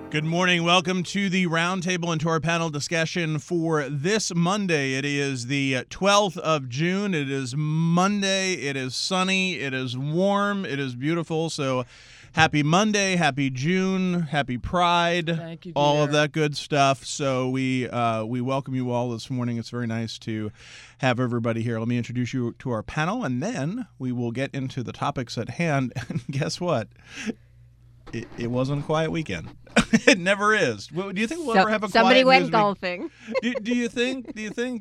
Good morning. Welcome to the roundtable and to our panel discussion for this Monday. It is the 12th of June. It is Monday. It is sunny. It is warm. It is beautiful. So happy Monday. Happy June. Happy Pride. Thank you, all dear. of that good stuff. So we welcome you all this morning. It's very nice to have everybody here. Let me introduce you to our panel, and then we will get into the topics at hand. And guess what? It wasn't a quiet weekend. It never is. Do you think we'll ever have a somebody quiet went golfing? Do you think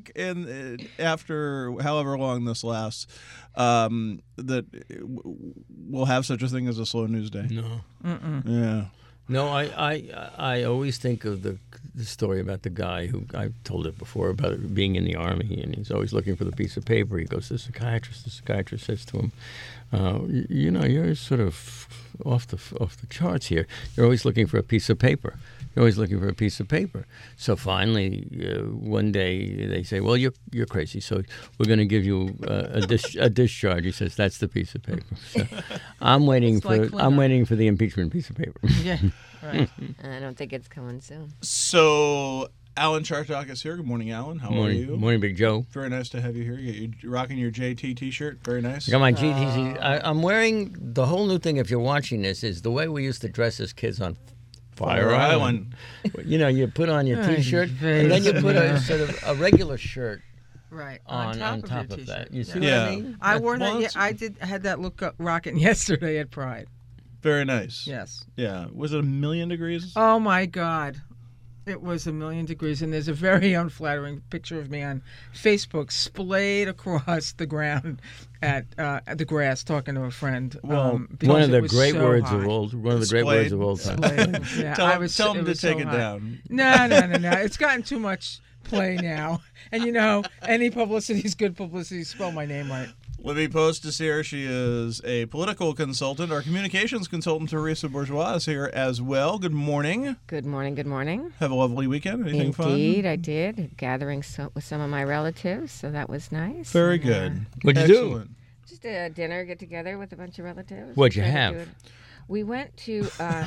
after however long this lasts, that we'll have such a thing as a slow news day? No. Yeah. No, I always think of the story about the guy who, I've told it before, about it being in the Army, and he's always looking for the piece of paper. He goes to the psychiatrist. The psychiatrist says to him, you're sort of off the charts here. You're always looking for a piece of paper. You're always looking for a piece of paper. So finally, one day they say, "Well, you're crazy. So we're going to give you a discharge." He says, "That's the piece of paper." So I'm waiting for the impeachment piece of paper. Yeah, right. I don't think it's coming soon. So Alan Chartock is here. Good morning, Alan. How are you? Morning, Big Joe. Very nice to have you here. You're rocking your JT T-shirt. Very nice. I got my GTC. I'm wearing the whole new thing. If you're watching this, is the way we used to dress as kids on Fire Island. You put on your T-shirt, and then you put a sort of a regular shirt Right. on top of that. You see what Yeah. I mean? I wore Well, that. Yeah, I had that look rocking yesterday at Pride. Very nice. Yes. Yeah. Was it 1,000,000 degrees? Oh my God. It was 1,000,000 degrees, and there's a very unflattering picture of me on Facebook, splayed across the ground at the grass, talking to a friend. Well, because One of the it was great so words hot. of old. One of the great words of old time. Splayed. Yeah, Tell him to was take so it hot. down. No. It's gotten too much play now. And any publicity is good publicity. Spell my name right. Libby Post is here. She is a political consultant. Our communications consultant, Teresa Bourgeois, is here as well. Good morning. Good morning. Good morning. Have a lovely weekend. Anything fun? Indeed, I did. Gathering with some of my relatives, so that was nice. Very good. What'd you do? Excellent. Just a dinner get together with a bunch of relatives. What'd you Tried to have? do it. We went to.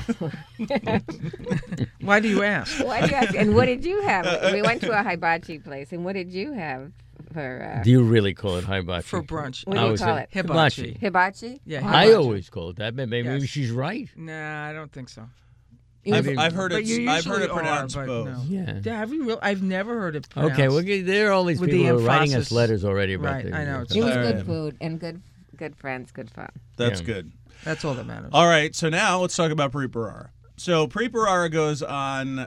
Why do you ask? Why do you ask? And what did you have? We went to a hibachi place, and what did you have for? Do you really call it hibachi? For brunch. What do you call it? Hibachi. Hibachi. Yeah, I hibachi. always call it that, but maybe she's right. Nah, I don't think so. I've heard But you I've heard usually it pronounced are, but both. no. Yeah. Yeah, have you I've never heard it pronounced. Okay, well, there are all these With people the who are writing us emphasis. letters already about Right, this. I know, it's It was All good right. food and good friends, good fun. That's Yeah. good. That's all that matters. All right, so now let's talk about Preet Bharara. So Preet Bharara goes on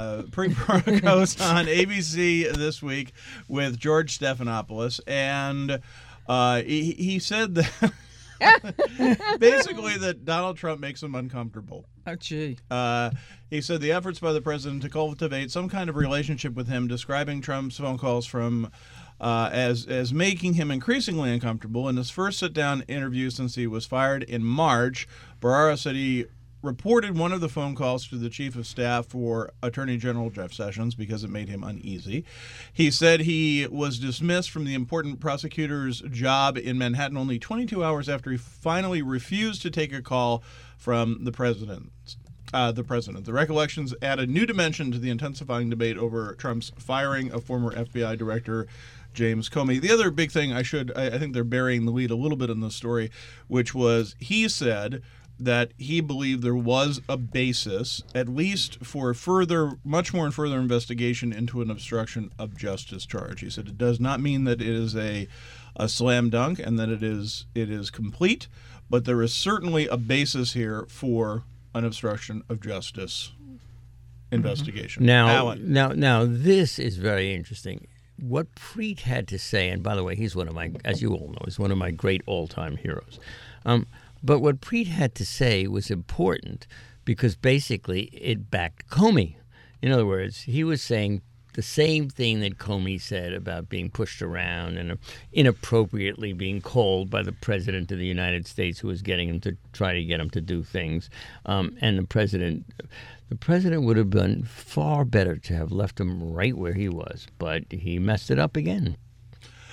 ABC this week with George Stephanopoulos, and he said that basically that Donald Trump makes him uncomfortable. Oh, gee. He said the efforts by the president to cultivate some kind of relationship with him, describing Trump's phone calls from as making him increasingly uncomfortable. In his first sit-down interview since he was fired in March, Bharara said he reported one of the phone calls to the chief of staff for Attorney General Jeff Sessions because it made him uneasy. He said he was dismissed from the important prosecutor's job in Manhattan only 22 hours after he finally refused to take a call from the president. The recollections add a new dimension to the intensifying debate over Trump's firing of former FBI Director James Comey. The other big thing I think they're burying the lead a little bit in the story, which was he said that he believed there was a basis, at least for much more further investigation into an obstruction of justice charge. He said it does not mean that it is a slam dunk and that it is complete, but there is certainly a basis here for an obstruction of justice investigation. Now, this is very interesting. What Preet had to say, and by the way, he's one of my, as you all know, he's one of my great all-time heroes. But what Preet had to say was important because basically it backed Comey. In other words, he was saying the same thing that Comey said about being pushed around and inappropriately being called by the president of the United States, who was getting him to try to get him to do things. And the president would have been far better to have left him right where he was, but he messed it up again.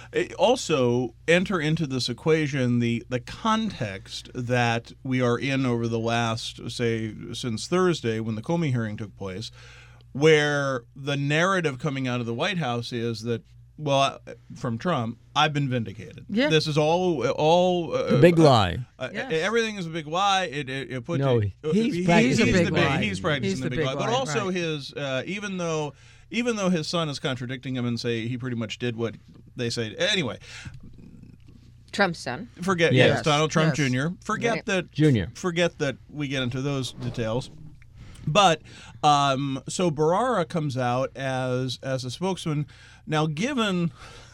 Also, enter into this equation the context that we are in over the last, say, since Thursday when the Comey hearing took place, where the narrative coming out of the White House is that, well, from Trump, I've been vindicated. Yeah. This is all The big lie. Yes. Everything is a big lie. It puts No, he's practicing the big lie. He's practicing He's the the big big lie. But lie, also right. his even though his son is contradicting him and say he pretty much did what they say. Anyway, Trump's son. forget Yes. Donald Trump Yes. Jr. Forget Right. that Junior. Forget that we get into those details. But so Barara comes out as a spokesman. Now, given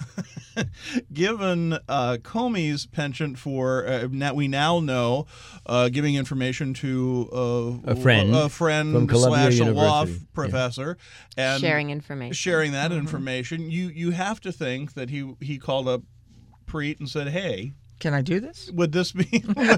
Comey's penchant for we now know giving information to A friend from Columbia slash a law University. professor and Sharing information. sharing that information, you have to think that he called up Preet and said, "Hey, Can I do this? would this be?"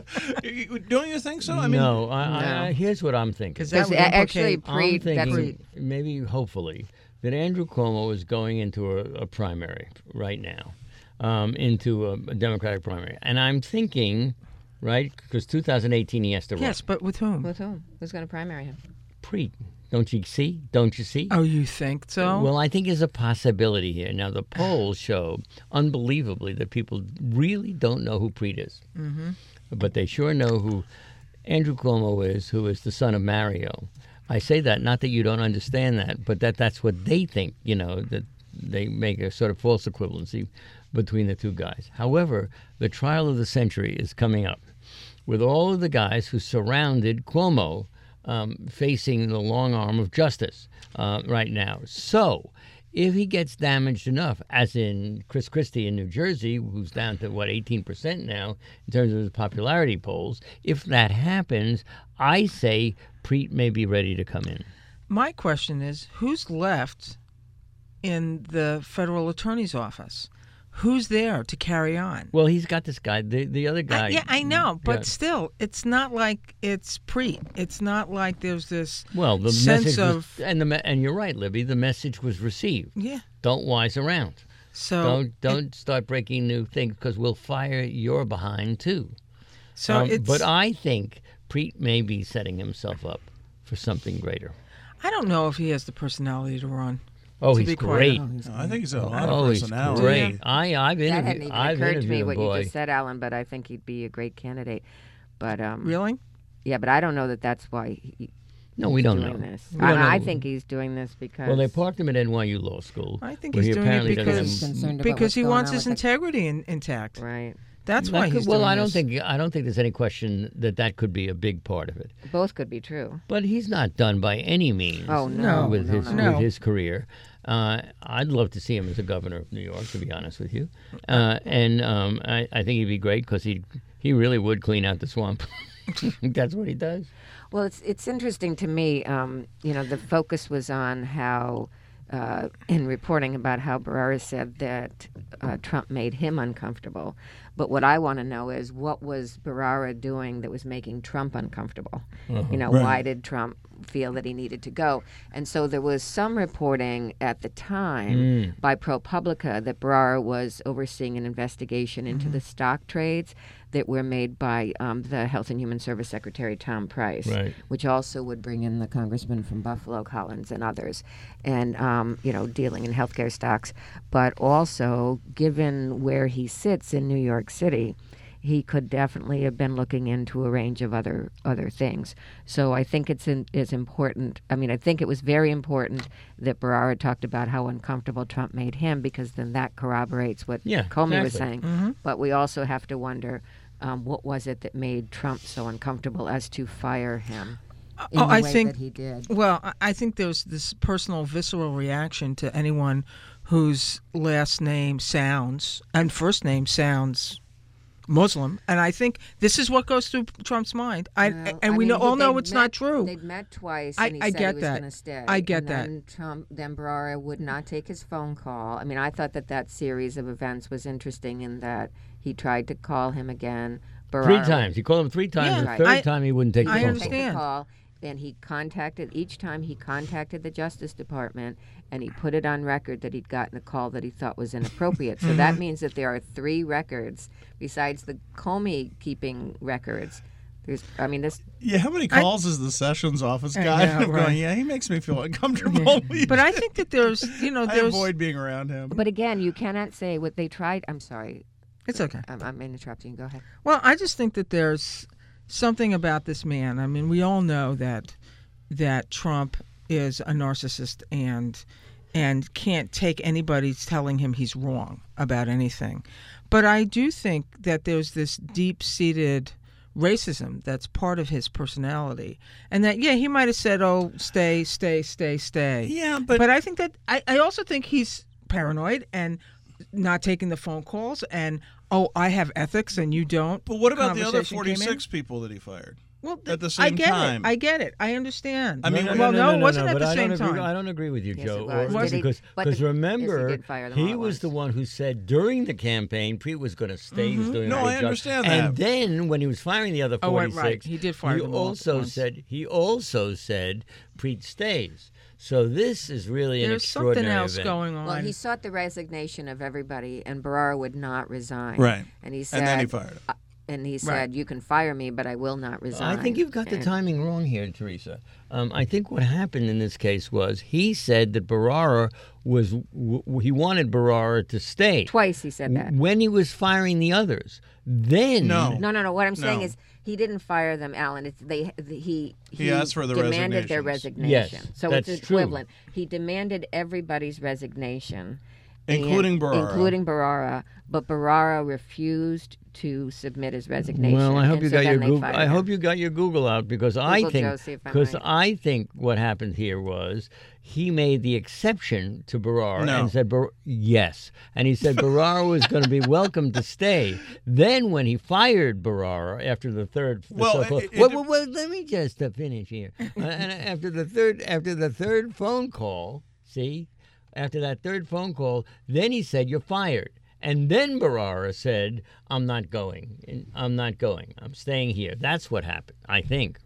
Don't you think so? I mean, no, No. here's what I'm thinking. Because that would Actually, implicate. I'm Preet, that's thinking, maybe hopefully, that Andrew Cuomo is going into a primary right now, into a Democratic primary. And I'm thinking, right, because 2018 he has to run. Yes, but with whom? with whom? Who's going to primary him? Preet. Don't you see? Don't you see? Oh, you think so? Well, I think there's a possibility here. Now, the polls show, unbelievably, that people really don't know who Preet is. Mm-hmm. But they sure know who Andrew Cuomo is, who is the son of Mario. I say that, not that you don't understand that, but that's what they think, that they make a sort of false equivalency between the two guys. However, the trial of the century is coming up with all of the guys who surrounded Cuomo facing the long arm of justice right now. So if he gets damaged enough, as in Chris Christie in New Jersey, who's down to, 18% now in terms of his popularity polls, if that happens, I say Preet may be ready to come in. My question is, who's left in the federal attorney's office? Who's there to carry on? Well, he's got this guy, the other guy. I know, but Yeah. still, it's not like it's Preet. It's not like there's this Well, the sense message of was, and you're right, Libby. The message was received. yeah. Don't wise around. So Don't start breaking new things because we'll fire your behind too. So it's. But I think Preet may be setting himself up for something greater. I don't know if he has the personality to run. Oh, to he's be great. quite- I think he's got a lot Oh, of he's personality. great. I've That hadn't interviewed. even I've occurred to me interviewed him, what boy. you just said, Alan, but I think he'd be a great candidate. But Really? yeah, but I don't know that that's why No, we don't doing know. this. We don't I know. think he's doing this because Well, they parked him at NYU Law School. I think where he's he doing it apparently because doesn't- concerned about because what's he going wants on his with the- integrity intact. right. That's That why could- he's well, doing I don't this. think there's any question that could be a big part of it. Both could be true. But he's not done by any means. Oh, no, with no, his no. with his career. I'd love to see him as a governor of New York, to be honest with you. I think he'd be great because he really would clean out the swamp. That's what he does. Well, it's interesting to me. The focus was on how, in reporting about how Barrera said that Trump made him uncomfortable. But what I want to know is what was Barrera doing that was making Trump uncomfortable? Why did Trump feel that he needed to go? And so there was some reporting at the time by ProPublica that Barrera was overseeing an investigation into the stock trades that were made by the Health and Human Service Secretary Tom Price, Right. which also would bring in the congressman from Buffalo, Collins, and others, and dealing in healthcare stocks. But also, given where he sits in New York City, he could definitely have been looking into a range of other things. So I think it's important. I mean, I think it was very important that Barrera talked about how uncomfortable Trump made him, because then that corroborates what Yeah, Comey was exactly. saying. But we also have to wonder, what was it that made Trump so uncomfortable as to fire him in the I way think that he did? Well, I think there's this personal, visceral reaction to anyone whose last name sounds and first name sounds Muslim, and I think this is what goes through Trump's mind. We all know it's not true. They'd met twice, I- and he I said get he was that. going to stay. I get and that. Then Barrera would not take his phone call. I mean, I thought that series of events was interesting in that he tried to call him again. Barrera 3 times. He called him 3 times. Yeah, The right. third I- time he wouldn't take the I phone Take call. the understand. call. and each time he contacted the Justice Department, and he put it on record that he'd gotten a call that he thought was inappropriate. So that means that there are 3 records besides the Comey keeping records. This. Yeah, how many calls is the Sessions office guy know, right. going? Yeah, he makes me feel uncomfortable. Yeah. But I think that there's, I avoid being around him. But again, you cannot say what they tried. I'm sorry. It's okay. I'm interrupting you. Go ahead. Well, I just think that there's something about this man. I mean, we all know that Trump is a narcissist and can't take anybody telling him he's wrong about anything. But I do think that there's this deep-seated racism that's part of his personality, and that he might have said, "Oh, stay." Yeah, but I think that I also think he's paranoid and not taking the phone calls, and I have ethics and you don't. But what about the other Conversation came in. 46 people that he fired? Well, at the same time. I get it. I understand. I mean, it wasn't at the same time. I don't agree with you, Yes, Joe. it was. Because remember, yes, he did fire them all he at was once. the one who said during the campaign Preet was going to stay. He was doing No, a good I job. understand And that. then when he was firing the other 46, right. He did fire them all at once. he also said Preet stays. So this is really an There's extraordinary something else event. going on. Well, he sought the resignation of everybody, and Barara would not resign. Right. And he said, And then he fired him. And he said, Right. "You can fire me, but I will not resign." I think you've got the And- timing wrong here, Teresa. I think what happened in this case was he said that Barara he wanted Barara to stay. Twice he said that. When he was firing the others. Then No. No. What I'm saying No. is he didn't fire them, Alan. He asked for the demanded their resignations. resignation. Yes, so that's it's true. equivalent. He demanded everybody's resignation, Including Barara. Including Barara, but Barara refused to submit his resignation. Well, I hope and you so got your then they Google. fired I him. hope you got your Google out because Google, Joe, see if I'm right. I think what happened here was he made the exception to Barara No. and said yes, and he said Barara was going to be welcome to stay. Then when he fired Barara after the third, Well, well, let me just finish here. And after the third phone call, after that third phone call, then he said you're fired. And then Barara said, I'm not going. I'm staying here. That's what happened, I think.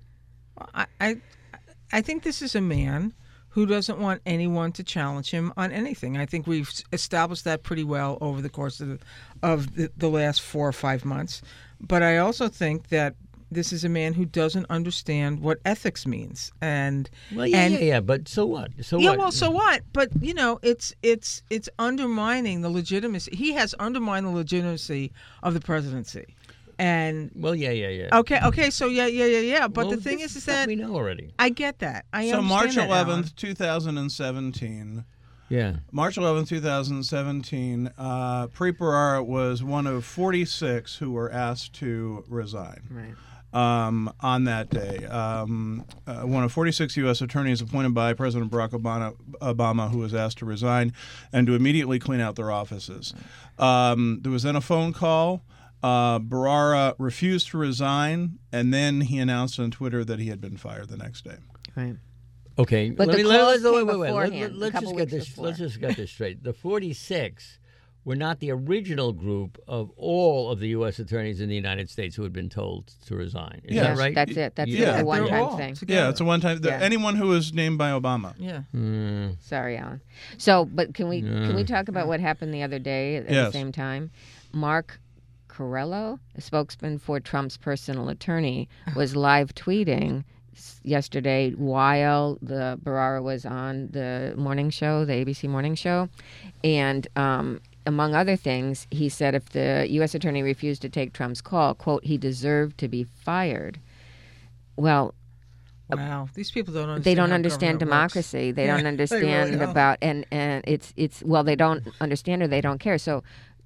I think this is a man who doesn't want anyone to challenge him on anything. I think we've established that pretty well over the course of the last 4 or 5 months. But I also think that this is a man who doesn't understand what ethics means. And But so what? Well, so what? But it's undermining the legitimacy. He has undermined the legitimacy of the presidency. And Okay. So yeah. But Well, the thing this is stuff that we know already. I get that. I So understand March that, 11th, Alan. 2017. Yeah. March 11th, 2017, Preet Bharara was one of 46 who were asked to resign. Right. On that day. One of 46 U.S. attorneys appointed by President Barack Obama who was asked to resign and to immediately clean out their offices. There was then a phone call. Bharara refused to resign, and then he announced on Twitter that he had been fired the next day. Right. Okay. But the calls came beforehand, a Let's couple just get weeks this. before. Let's just get this straight. The 46 were not the original group of all of the U.S. attorneys in the United States who had been told to resign. Is Yes, that right? That's it. That's Yeah. a They're one-time all thing. together. Yeah, it's a one-time. Yeah. Anyone who was named by Obama. Yeah. Sorry, Alan. So, but can we talk about what happened the other day at the Yes. same time? Mark Corello, a spokesman for Trump's personal attorney, was live tweeting yesterday while the Bharara was on the morning show, the ABC morning show, and among other things, he said if the U.S. attorney refused to take Trump's call, quote, he deserved to be fired. Well, Wow. These people don't understand. they don't how understand government works. democracy. They Yeah, don't they understand really don't. about and it's well, they don't understand or they don't care. So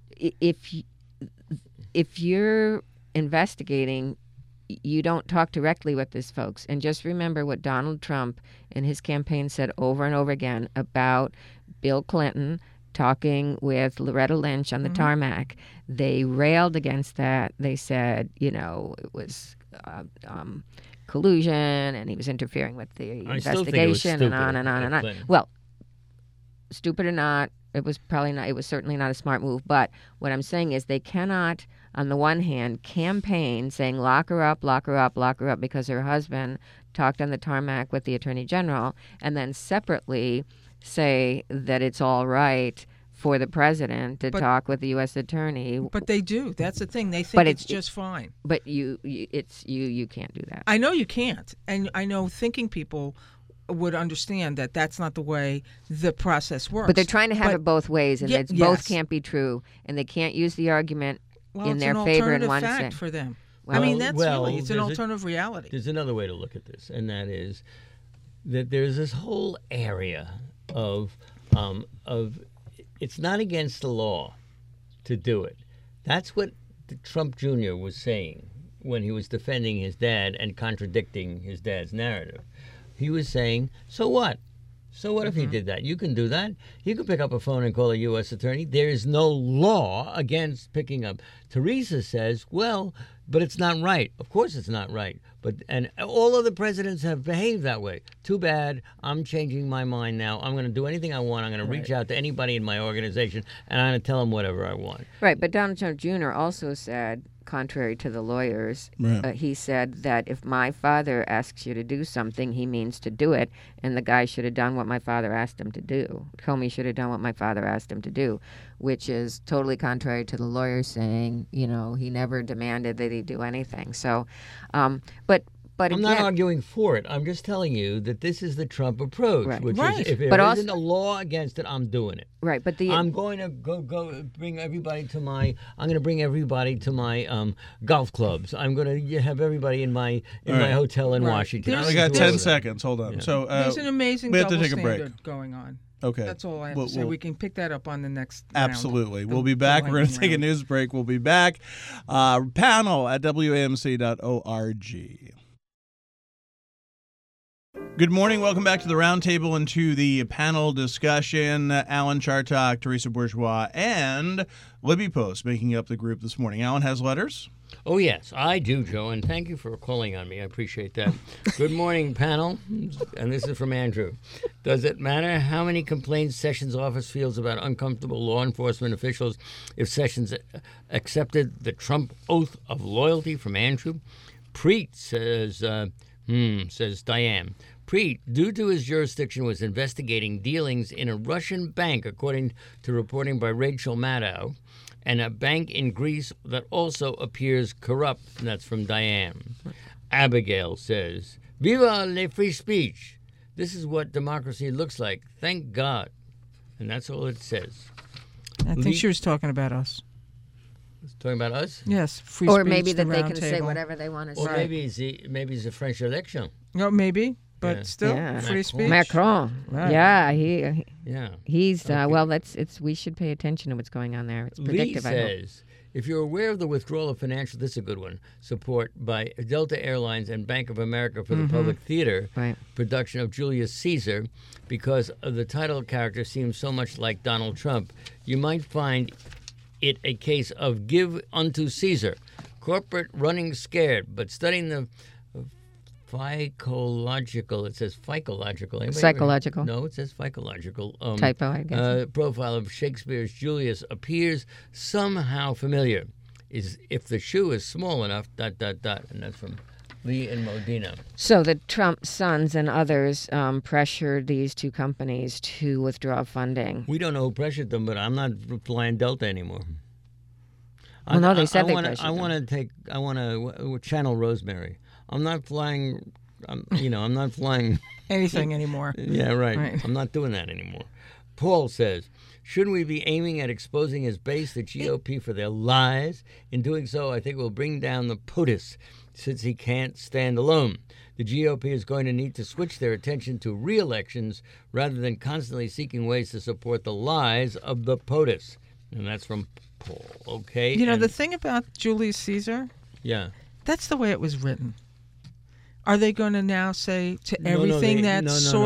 if you're investigating, you don't talk directly with these folks. And just remember what Donald Trump in his campaign said over and over again about Bill Clinton talking with Loretta Lynch on the tarmac. They railed against that. They said, it was collusion and he was interfering with the I still think it was investigation and on stupid and on and of on. Clinton. Well, stupid or not, it was probably not. It was certainly not a smart move. But what I'm saying is they cannot on the one hand, campaign saying lock her up, lock her up, lock her up because her husband talked on the tarmac with the Attorney General, and then separately say that it's all right for the president to talk with the U.S. attorney. But they do. That's the thing. They think it's just fine. But you can't do that. I know you can't. And I know thinking people would understand that that's not the way the process works. But they're trying to have it both ways, and both can't be true, and they can't use the argument in their favor in one sense. It's an alternative fact for them. I mean, it's an alternative reality. There's another way to look at this, and that is that there's this whole area of it's not against the law to do it. That's what Trump Jr. was saying when he was defending his dad and contradicting his dad's narrative. He was saying, so what? So what if he did that? You can do that. You can pick up a phone and call a U.S. attorney. There is no law against picking up. Teresa says, well, but it's not right. Of course it's not right. And all of the presidents have behaved that way. Too bad. I'm changing my mind now. I'm going to do anything I want. I'm going to reach out to anybody in my organization, and I'm going to tell them whatever I want. Right, but Donald Trump Jr. also said, contrary to the lawyers, he said that if my father asks you to do something, he means to do it, and the guy should have done what my father asked him to do. Comey should have done what my father asked him to do, which is totally contrary to the lawyers saying, he never demanded that he do anything. So, but I'm not arguing for it. I'm just telling you that this is the Trump approach, which is if there isn't a law against it, I'm doing it. Right, but I'm going to go bring everybody to my. I'm going to bring everybody to my golf clubs. I'm going to have everybody in my hotel in Washington. We got 10 seconds. Hold on. Yeah. So there's an amazing we have to double take a break. standard going on. Okay. That's all I have to say. We can pick that up on the next Absolutely. round. We'll be back. We're going to take a news break. We'll be back. Panel at WAMC.org. Good morning. Welcome back to the roundtable and to the panel discussion. Alan Chartock, Teresa Bourgeois, and Libby Post making up the group this morning. Alan has letters? Oh, yes, I do, Joe, and thank you for calling on me. I appreciate that. Good morning, panel, and this is from Andrew. Does it matter how many complaints Sessions' office feels about uncomfortable law enforcement officials if Sessions accepted the Trump oath of loyalty from Andrew? Preet says Diane. Preet, due to his jurisdiction, was investigating dealings in a Russian bank, according to reporting by Rachel Maddow, and a bank in Greece that also appears corrupt. And that's from Diane. Abigail says, Viva le free speech. This is what democracy looks like. Thank God. And that's all it says. I think she was talking about us. Talking about us? Yes, free or speech. maybe that they can table. say whatever they want to say. Or maybe it's a French election. No, maybe. But still, free speech. Macron, right. he's well. We should pay attention to what's going on there. It's predictive. Lee says, if you're aware of the withdrawal of financial, this is a good one, support by Delta Airlines and Bank of America for the public theater production of Julius Caesar, because of the title character seems so much like Donald Trump, you might find it a case of give unto Caesar, corporate running scared, but studying the psychological. It says psychological. Psychological. No, it says psychological. Typo, I guess. Profile of Shakespeare's Julius appears somehow familiar. Is if the shoe is small enough. ... And that's from Lee and Modena. So the Trump sons and others pressured these two companies to withdraw funding. We don't know who pressured them, but I'm not flying Delta anymore. Well, no, they said they pressured them. I want to channel Rosemary. I'm not flying. I'm not flying anything anymore. Yeah, right. I'm not doing that anymore. Paul says, shouldn't we be aiming at exposing his base, the GOP, for their lies? In doing so, I think we'll bring down the POTUS, since he can't stand alone. The GOP is going to need to switch their attention to re-elections rather than constantly seeking ways to support the lies of the POTUS. And that's from Paul. Okay. The thing about Julius Caesar. Yeah. That's the way it was written. Are they going to now say to everything No.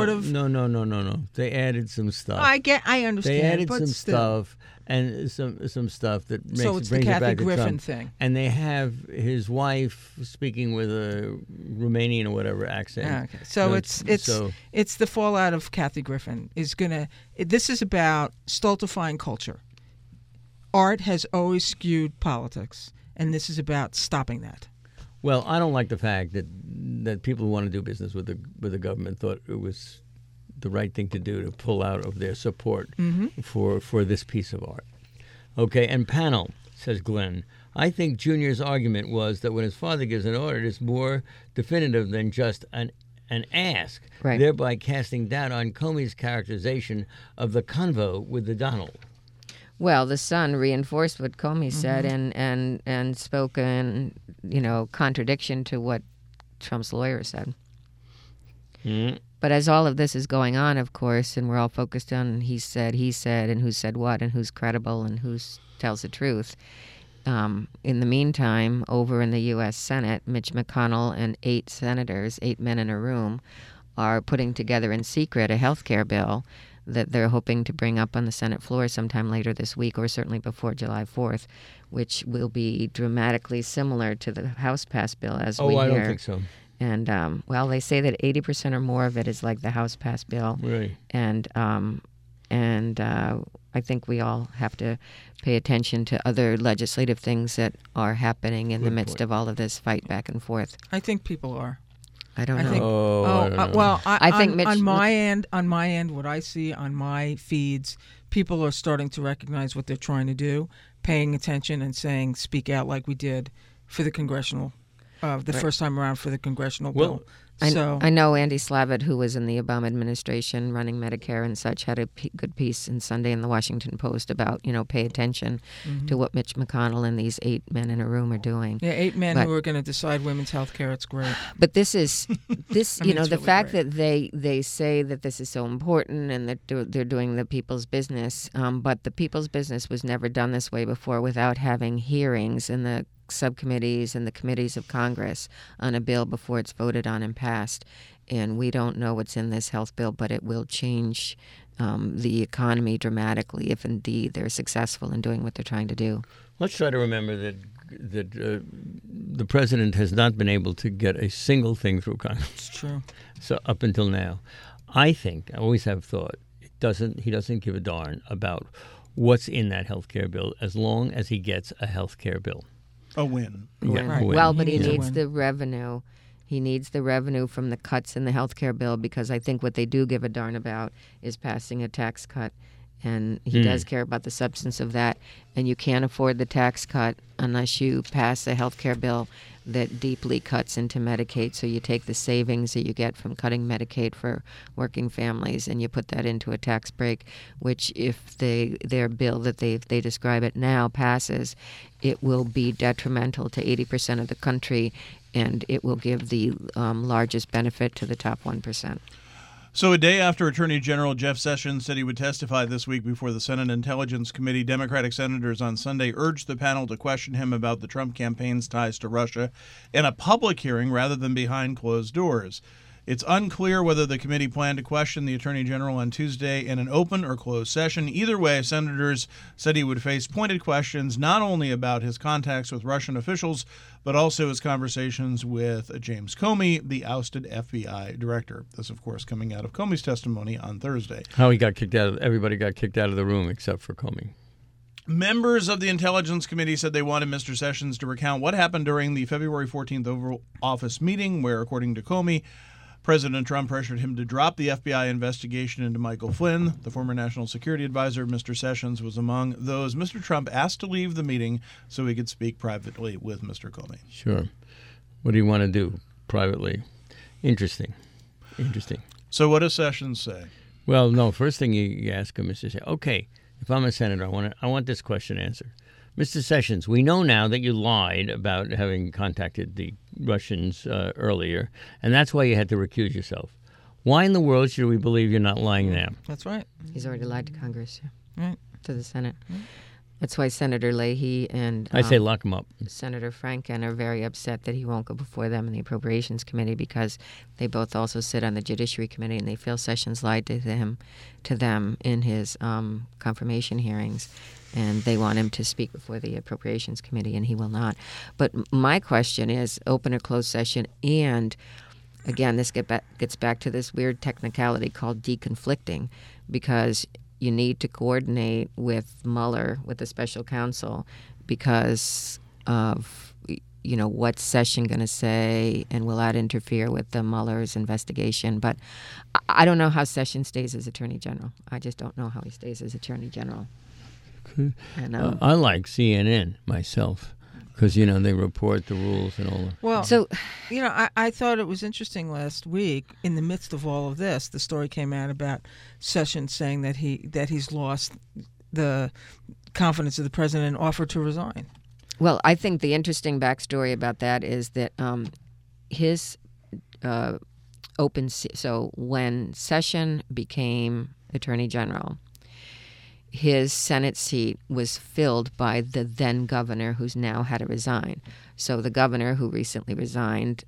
They added some stuff. I understand. They added but some still. stuff and some stuff that makes so it's brings the it Kathy back Griffin to Trump. thing. And they have his wife speaking with a Romanian or whatever accent. Okay. So it's the fallout of Kathy Griffin this is about stultifying culture. Art has always skewed politics. and this is about stopping that. Well, I don't like the fact that people who want to do business with the government thought it was the right thing to do to pull out of their support for this piece of art. Okay, and panel, says Glenn, I think Junior's argument was that when his father gives an order, it's more definitive than just an ask, Right. thereby casting doubt on Comey's characterization of the convo with the Donald. Well, the son reinforced what Comey said and spoke in, contradiction to what Trump's lawyer said. Mm. But as all of this is going on, of course, and we're all focused on he said, and who said what, and who's credible and who tells the truth. In the meantime, over in the U.S. Senate, Mitch McConnell and 8 senators, 8 men in a room, are putting together in secret a health care bill that they're hoping to bring up on the Senate floor sometime later this week, or certainly before July 4th, which will be dramatically similar to the House-passed bill as we hear. Oh, I don't think so. And, they say that 80% or more of it is like the House-passed bill. Right. And I think we all have to pay attention to other legislative things that are happening in the midst of all of this fight back and forth. I think people are. I don't I know. think. I don't know. Well, I think on my end, what I see on my feeds, people are starting to recognize what they're trying to do, paying attention and saying, "Speak out," like we did for the congressional, first time around for the congressional bill. I know Andy Slavitt, who was in the Obama administration running Medicare and such, had a good piece in Sunday in the Washington Post about, pay attention to what Mitch McConnell and these 8 men in a room are doing. Yeah, 8 men who are going to decide women's health care. It's great. But this is, the really fact great. that they say that this is so important and that they're doing the people's business, but the people's business was never done this way before without having hearings in the subcommittees and the committees of Congress on a bill before it's voted on and passed. And we don't know what's in this health bill, but it will change the economy dramatically if indeed they're successful in doing what they're trying to do. Let's try to remember that the president has not been able to get a single thing through Congress. It's true. So up until now, I always have thought, he doesn't give a darn about what's in that health care bill as long as he gets a health care bill. A win. Yeah, Right. a win. Well, but he needs a needs win. the revenue. He needs the revenue from the cuts in the health care bill, because I think what they do give a darn about is passing a tax cut. And he does care about the substance of that. And you can't afford the tax cut unless you pass a health care bill that deeply cuts into Medicaid. So you take the savings that you get from cutting Medicaid for working families and you put that into a tax break, which if their bill that they describe it now passes, it will be detrimental to 80% of the country, and it will give the largest benefit to the top 1%. So a day after Attorney General Jeff Sessions said he would testify this week before the Senate Intelligence Committee, Democratic senators on Sunday urged the panel to question him about the Trump campaign's ties to Russia in a public hearing rather than behind closed doors. It's unclear whether the committee planned to question the Attorney General on Tuesday in an open or closed session. Either way, senators said he would face pointed questions not only about his contacts with Russian officials, but also his conversations with James Comey, the ousted FBI director. This, of course, coming out of Comey's testimony on Thursday. How he got kicked out. Everybody got kicked out of the room except for Comey. Members of the Intelligence Committee said they wanted Mr. Sessions to recount what happened during the February 14th Oval Office meeting where, according to Comey, President Trump pressured him to drop the FBI investigation into Michael Flynn. The former national security advisor of Mr. Sessions was among those Mr. Trump asked to leave the meeting so he could speak privately with Mr. Comey. Sure. What do you want to do privately? Interesting. So what does Sessions say? Well, no, first thing you ask him is to say, okay, if I'm a senator, I want this question answered. Mr. Sessions, we know now that you lied about having contacted the Russians earlier, and that's why you had to recuse yourself. Why in the world should we believe you're not lying now? That's right. He's already lied to Congress, Right. to the Senate. That's why Senator Leahy and I say lock him up. Senator Franken are very upset that he won't go before them in the Appropriations Committee, because they both also sit on the Judiciary Committee, and they feel Sessions lied to them in his confirmation hearings, and they want him to speak before the Appropriations Committee, and he will not. But my question is open or closed session, and again, this gets back to this weird technicality called deconflicting, because you need to coordinate with Mueller, with the special counsel, because of, what's Session going to say, and will that interfere with the Mueller's investigation? But I don't know how Session stays as Attorney General. I just don't know how he stays as Attorney General. And, I like CNN myself because, they report the rules and all that. Well, so, I thought it was interesting last week, in the midst of all of this, the story came out about Sessions saying that he's lost the confidence of the president and offered to resign. Well, I think the interesting backstory about that is that his so when Session became Attorney General, his Senate seat was filled by the then governor, who's now had to resign. So the governor, who recently resigned,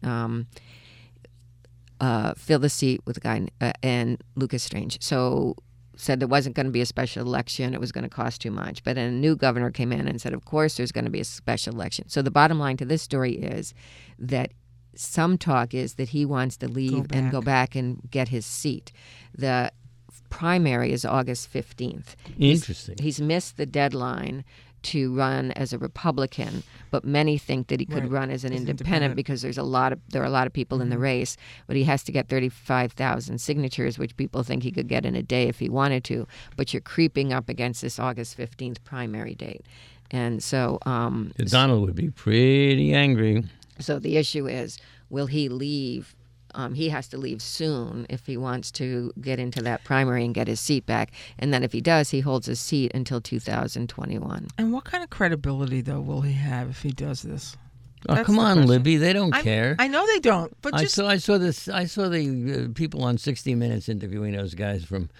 filled the seat with a guy, and Lucas Strange. So said there wasn't going to be a special election. It was going to cost too much. But then a new governor came in and said, of course, there's going to be a special election. So the bottom line to this story is that some talk is that he wants to leave and go back and get his seat. The primary is August 15th. Interesting. He's missed the deadline to run as a Republican, but many think that he could run as an independent because there are a lot of people in the race, but he has to get 35,000 signatures, which people think he could get in a day if he wanted to. But you're creeping up against this August 15th primary date. And so Donald would be pretty angry. So the issue is, will he leave? He has to leave soon if he wants to get into that primary and get his seat back. And then if he does, he holds his seat until 2021. And what kind of credibility, though, will he have if he does this? Oh, come on, Libby. They don't care. I know they don't. But I saw the people on 60 Minutes interviewing those guys from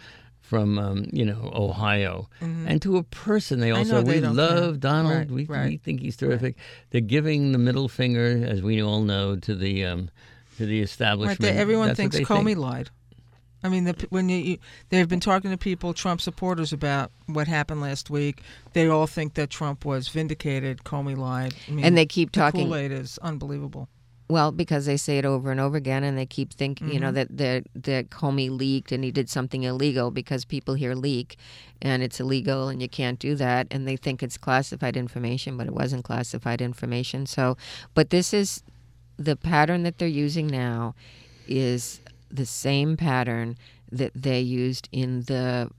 Ohio, and to a person they all say, we love Donald. We think he's terrific. They're giving the middle finger, as we all know, to the establishment. Right, everyone thinks Comey lied. I mean, they've been talking to people, Trump supporters, about what happened last week. They all think that Trump was vindicated. Comey lied. I mean, and they keep talking. The Kool-Aid is unbelievable. Well, because they say it over and over again, and they keep thinking, that Comey leaked and he did something illegal, because people hear leak, and it's illegal, and you can't do that, and they think it's classified information, but it wasn't classified information. So, but this is the pattern that they're using now is the same pattern that they used in the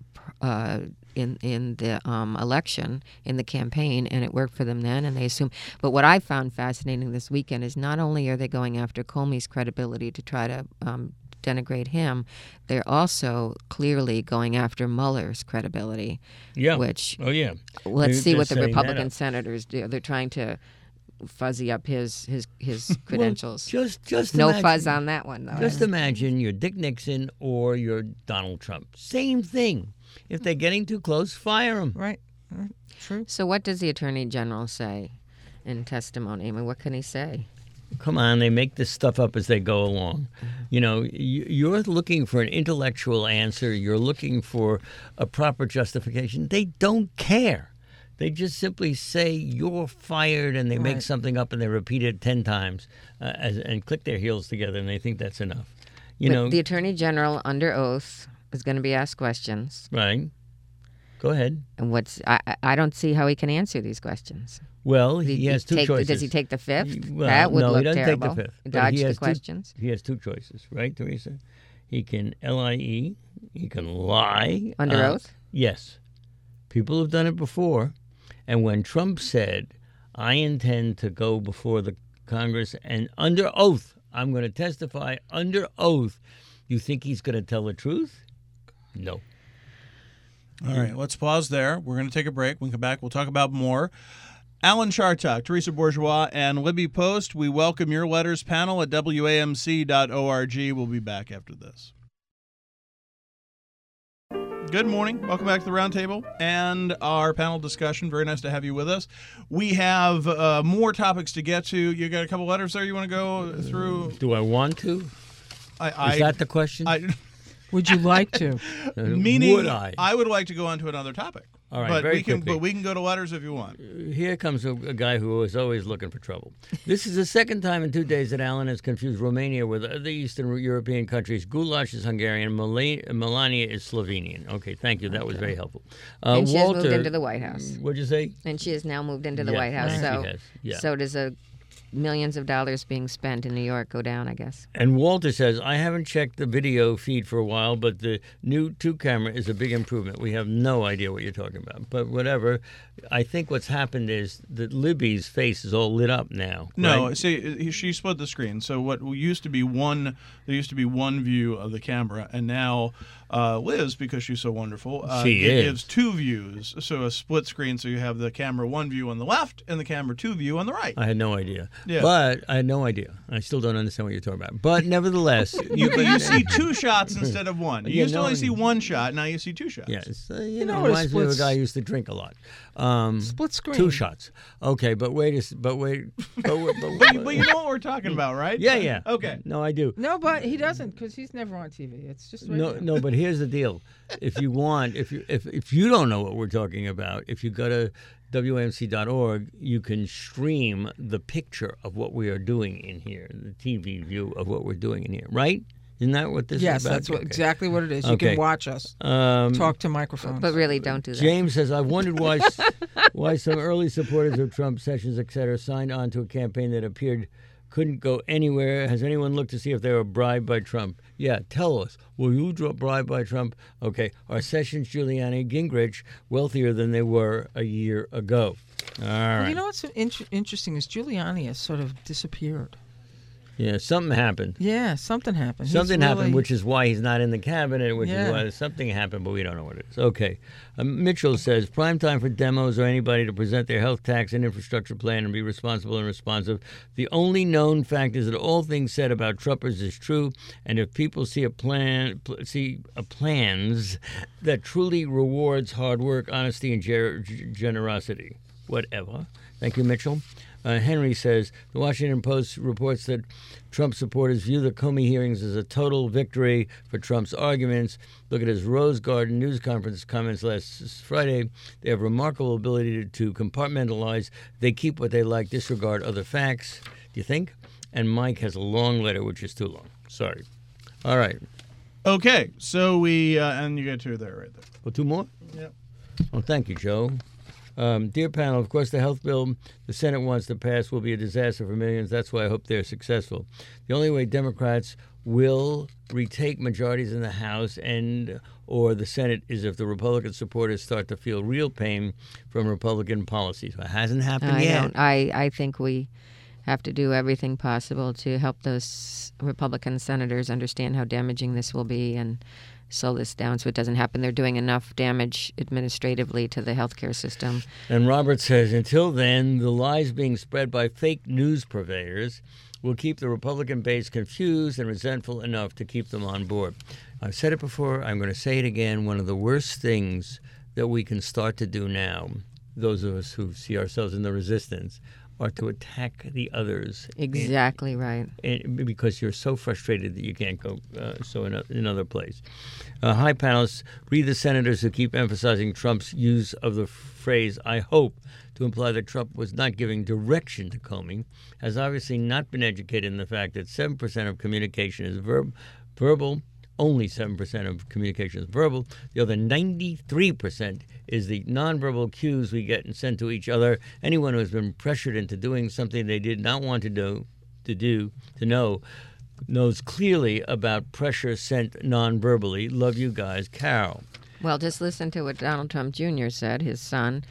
election, in the campaign, and it worked for them then, and they assume. But what I found fascinating this weekend is not only are they going after Comey's credibility to try to denigrate him, they're also clearly going after Mueller's credibility. Yeah. Which, let's see what the Republican senators do. They're trying to fuzzy up his credentials. Well, just no imagine, fuzz on that one, though. Just imagine you're Dick Nixon or you're Donald Trump. Same thing. If they're getting too close, fire them. Right. True. So what does the Attorney General say in testimony? I mean, what can he say? Come on, they make this stuff up as they go along. You're looking for an intellectual answer. You're looking for a proper justification. They don't care. They just simply say you're fired, and they make something up, and they repeat it 10 times and click their heels together, and they think that's enough. The Attorney General, under oath, is going to be asked questions. Right. Go ahead. And I don't see how he can answer these questions. Well, he has two choices. Does he take the fifth? Well, that would no, look he doesn't terrible. take the fifth. Dodge the questions. He has two choices, right, Teresa? He can LIE. He can lie. Under oath? Yes. People have done it before. And when Trump said, I intend to go before the Congress and under oath, I'm going to testify under oath, you think he's going to tell the truth? No. All right, let's pause there. We're going to take a break. When we come back, we'll talk about more. Alan Chartock, Teresa Bourgeois, and Libby Post, we welcome your letters. Panel at WAMC.org. We'll be back after this. Good morning. Welcome back to the Roundtable and our panel discussion. Very nice to have you with us. We have more topics to get to. You got a couple letters there you want to go through? Do I want to? Is that the question? Would you like to? Meaning, would I? I would like to go on to another topic. All right, but very we can quickly. but we can go to letters if you want. Here comes a guy who is always looking for trouble. This is the second time in 2 days that Alan has confused Romania with other Eastern European countries. Goulash is Hungarian, Melania is Slovenian. Okay, thank you. That was very helpful. And she has Walter, moved into the White House. What'd you say? And she has now moved into the Yeah, White House. she So, has, yeah. so does millions of dollars being spent in New York go down, I guess. And Walter says, I haven't checked the video feed for a while, but the new 2-camera is a big improvement. We have no idea what you're talking about. But whatever. I think what's happened is that Libby's face is all lit up now. No, right? see, she split the screen. So what used to be one view of the camera, and now Liz, because she's so wonderful, gives 2 views. So a split screen, so you have the camera 1 view on the left and the camera 2 view on the right. I had no idea. Yeah. But I had no idea. I still don't understand what you're talking about. But nevertheless, You see 2 shots instead of 1. You Yeah, used to no, only see 1 shot. Now you see 2 shots. yes, know what a reminds me of a splits- guy who used to drink a lot. Split screen. 2 shots. Okay, but wait. But you know what we're talking about, right? Yeah. Okay. No, I do. No, but he doesn't because he's never on TV. It's just right there. No, but here's the deal. If you want, if you don't know what we're talking about, if you go to WAMC.org, you can stream the picture of what we are doing in here, the TV view of what we're doing in here, right? Isn't that what this Yes, is about? that's Okay. exactly what it is. You Okay. can watch us talk to microphones. But really, don't do that. James says, I've wondered why some early supporters of Trump, Sessions, etc., signed on to a campaign that appeared couldn't go anywhere. Has anyone looked to see if they were bribed by Trump? Yeah, tell us. Were you bribed by Trump? Okay. Are Sessions, Giuliani, Gingrich wealthier than they were a year ago? All right. Well, you know what's interesting is Giuliani has sort of disappeared. Yeah, something happened. Yeah, something happened. He's Something happened, really- which is why he's not in the cabinet, which Yeah. is why something happened, but we don't know what it is. Okay. Mitchell says, prime time for demos or anybody to present their health tax and infrastructure plan and be responsible and responsive. The only known fact is that all things said about Trumpers is true, and if people see a plans that truly rewards hard work, honesty, and generosity. Whatever. Thank you, Mitchell. Henry says, the Washington Post reports that Trump supporters view the Comey hearings as a total victory for Trump's arguments. Look at his Rose Garden news conference comments last Friday. They have remarkable ability to compartmentalize. They keep what they like, disregard other facts. Do you think? And Mike has a long letter, which is too long. Sorry. All right. Okay. So we and you get 2 there right there. Well, 2 more? Yep. Well, thank you, Joe. Dear panel, of course, the health bill the Senate wants to pass will be a disaster for millions. That's why I hope they're successful. The only way Democrats will retake majorities in the House and or the Senate is if the Republican supporters start to feel real pain from Republican policies. It hasn't happened yet. I think we have to do everything possible to help those Republican senators understand how damaging this will be and slow this down so it doesn't happen. They're doing enough damage administratively to the healthcare system. And Robert says, until then, the lies being spread by fake news purveyors will keep the Republican base confused and resentful enough to keep them on board. I've said it before, I'm going to say it again. One of the worst things that we can start to do now, those of us who see ourselves in the resistance, are to attack the others. Exactly right. Because you're so frustrated that you can't go in another place. Hi, panelists. Read the senators who keep emphasizing Trump's use of the phrase, I hope, to imply that Trump was not giving direction to Comey, has obviously not been educated in the fact that 7% of communication is verbal. Only 7% of communication is verbal. The other 93% is the nonverbal cues we get and send to each other. Anyone who has been pressured into doing something they did not want to know, knows clearly about pressure sent nonverbally. Love you guys, Carol. Well, just listen to what Donald Trump Jr. said, his son.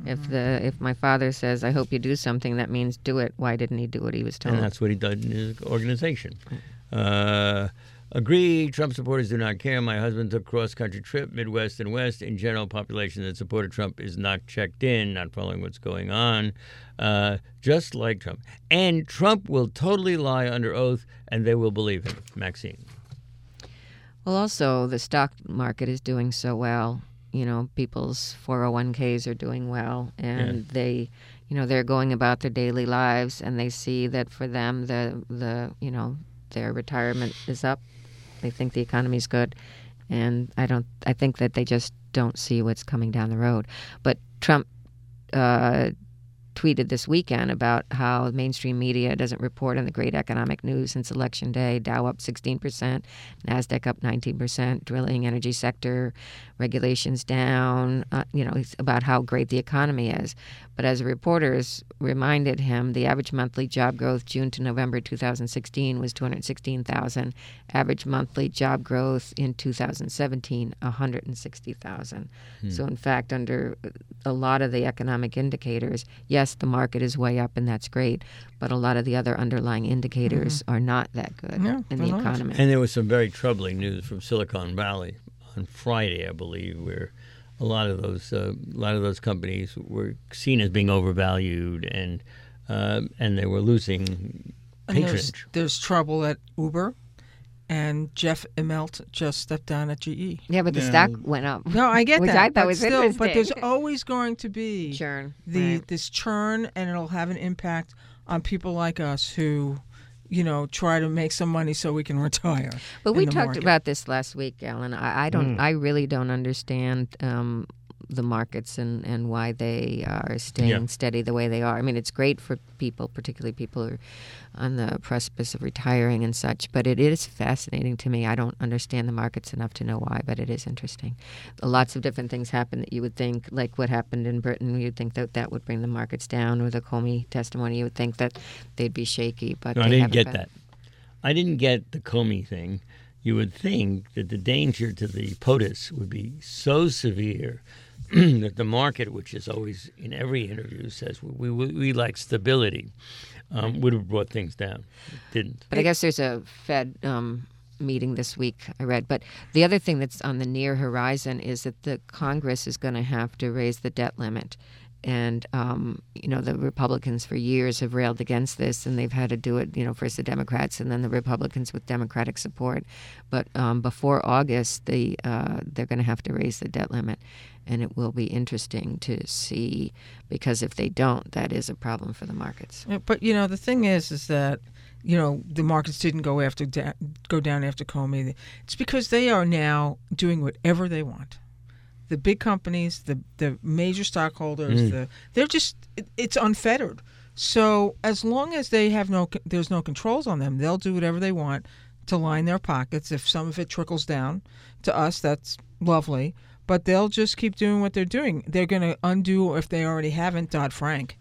If my father says, I hope you do something, that means do it. Why didn't he do what he was told? And that's what he did in his organization. Agree, Trump supporters do not care. My husband took cross-country trip, Midwest and West. In general, population that supported Trump is not checked in, not following what's going on, just like Trump. And Trump will totally lie under oath, and they will believe him. Maxine. Well, also, the stock market is doing so well. You know, people's 401ks are doing well, and they're going about their daily lives, and they see that for them, their retirement is up. They think the economy's good, And I think that they just don't see what's coming down the road. But Trump tweeted this weekend about how mainstream media doesn't report on the great economic news since Election Day. Dow up 16%, NASDAQ up 19%, drilling, energy sector, regulations down, about how great the economy is. But as reporters reminded him, the average monthly job growth June to November 2016 was 216,000. Average monthly job growth in 2017, 160,000. So in fact, under a lot of the economic indicators, yes, the market is way up and that's great, but a lot of the other underlying indicators are not that good in the economy. And there was some very troubling news from Silicon Valley on Friday, I believe, where a lot of those companies were seen as being overvalued, and they were losing patronage. There's trouble at Uber, and Jeff Immelt just stepped down at GE. Yeah, but the stock went up. No, I get which that. I thought but was still, interesting. but there's always going to be churn. This churn, and it'll have an impact on people like us who, try to make some money so we can retire. But we in the talked market. about this last week, Alan. I really don't understand the markets and why they are staying steady the way they are. I mean, it's great for people, particularly people who are on the precipice of retiring and such, but it is fascinating to me. I don't understand the markets enough to know why, but it is interesting. Lots of different things happen that you would think, like what happened in Britain, you'd think that would bring the markets down, or the Comey testimony, you would think that they'd be shaky, but No, they I didn't haven't get been. that. I didn't get the Comey thing. You would think that the danger to the POTUS would be so severe that the market, which is always in every interview says we like stability, would have brought things down. It didn't. But I guess there's a Fed meeting this week, I read. But the other thing that's on the near horizon is that the Congress is going to have to raise the debt limit. And, the Republicans for years have railed against this, and they've had to do it, first the Democrats and then the Republicans with Democratic support. But before August, they're going to have to raise the debt limit. And it will be interesting to see, because if they don't, that is a problem for the markets. Yeah, but, the thing is that, the markets didn't go down after Comey. It's because they are now doing whatever they want. The big companies, the major stockholders, it's unfettered. So as long as they have there's no controls on them, they'll do whatever they want to line their pockets. If some of it trickles down to us, that's lovely. But they'll just keep doing what they're doing. They're going to undo, if they already haven't, Dodd-Frank.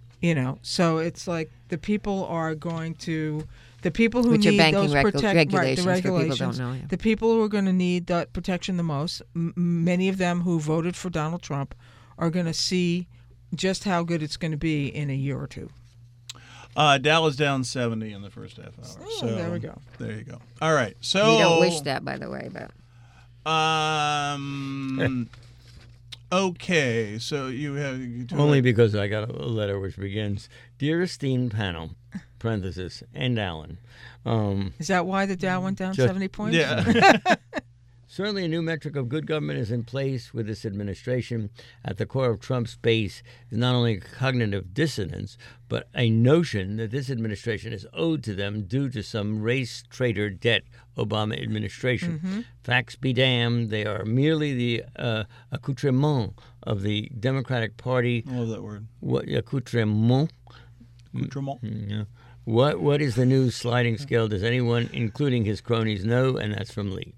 So it's like the people are going to. The people who Which are need banking those regulations the for people who regulations, don't know, yeah. the people who are going to need that protection the most, many of them who voted for Donald Trump, are going to see just how good it's going to be in a year or two. Dow is down 70 in the first half hour. Oh, So there we go. There you go. All right. So You don't wish that, by the way, but okay. So you have Only because I got a letter which begins, "Dear esteemed panel," parenthesis, and Alan. Is that why the Dow went down 70 points? Yeah. Certainly a new metric of good government is in place with this administration. At the core of Trump's base is not only cognitive dissonance, but a notion that this administration is owed to them due to some race traitor debt Obama administration. Facts be damned, they are merely the accoutrement of the Democratic Party. I love that word. What accoutrement? Accoutrement. Yeah. What is the new sliding scale? Does anyone, including his cronies, know? And that's from Lee.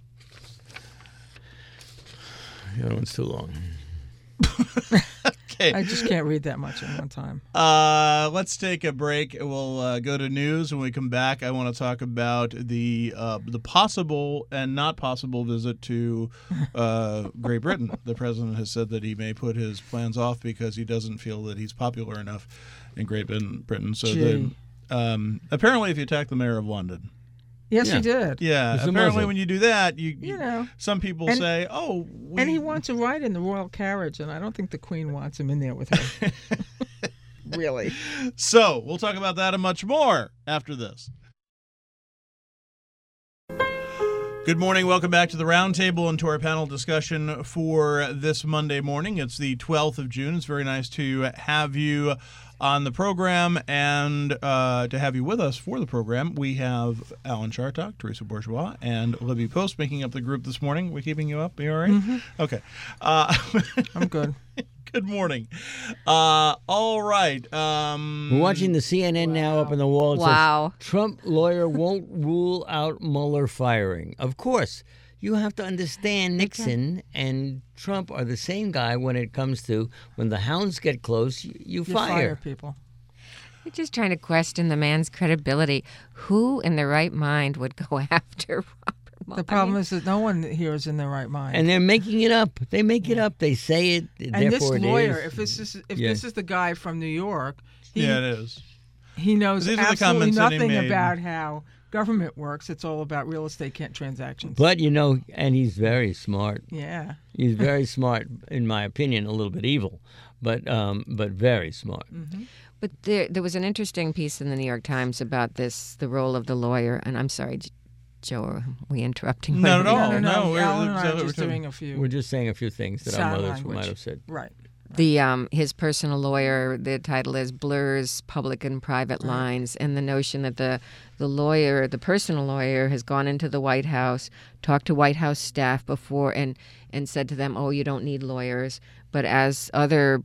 The other one's too long. Okay. I just can't read that much at one time. Let's take a break. We'll go to news. When we come back, I want to talk about the possible and not possible visit to Great Britain. The president has said that he may put his plans off because he doesn't feel that he's popular enough in Great Britain. So apparently, if you attack the mayor of London. Yes, Yeah. he did. Yeah, He's a apparently Muslim. when you do that, You know. some people And- say, "Oh," And he wants to ride in the royal carriage, and I don't think the Queen wants him in there with her. Really? So we'll talk about that and much more after this. Good morning. Welcome back to the Roundtable and to our panel discussion for this Monday morning. It's the 12th of June. It's very nice to have you On the program, and to have you with us for the program, we have Alan Chartock, Teresa Bourgeois, and Olivia Post making up the group this morning. We keeping you up? Are you all right? Mm-hmm. Okay. I'm good. Good morning. All right. We're watching the CNN now up on the wall. It Wow. says, Trump lawyer won't rule out Mueller firing. Of course. You have to understand Nixon and Trump are the same guy when it comes to when the hounds get close, you You fire. people. We're just trying to question the man's credibility. Who in their right mind would go after Robert Mueller? The problem is that no one here is in their right mind. And they're making it up. They make it up. They say it. And therefore this it lawyer, is. if Yeah. this is the guy from New York, he Yeah, it is. he knows These are the absolutely comments that he nothing made. about how government works. It's all about real estate transactions. But, and he's very smart. Yeah. He's very smart, in my opinion, a little bit evil, but very smart. But there was an interesting piece in the New York Times about this, the role of the lawyer. And I'm sorry, Joe, are we interrupting? Not at all. No, No, we're- Alan and I that's are what just we're doing a few We're just saying a few things that our sound mothers language. might have said. Right. His personal lawyer, the title is Blurs Public and Private Lines, and the notion that the lawyer, the personal lawyer, has gone into the White House, talked to White House staff before, and said to them, "Oh, you don't need lawyers." But as other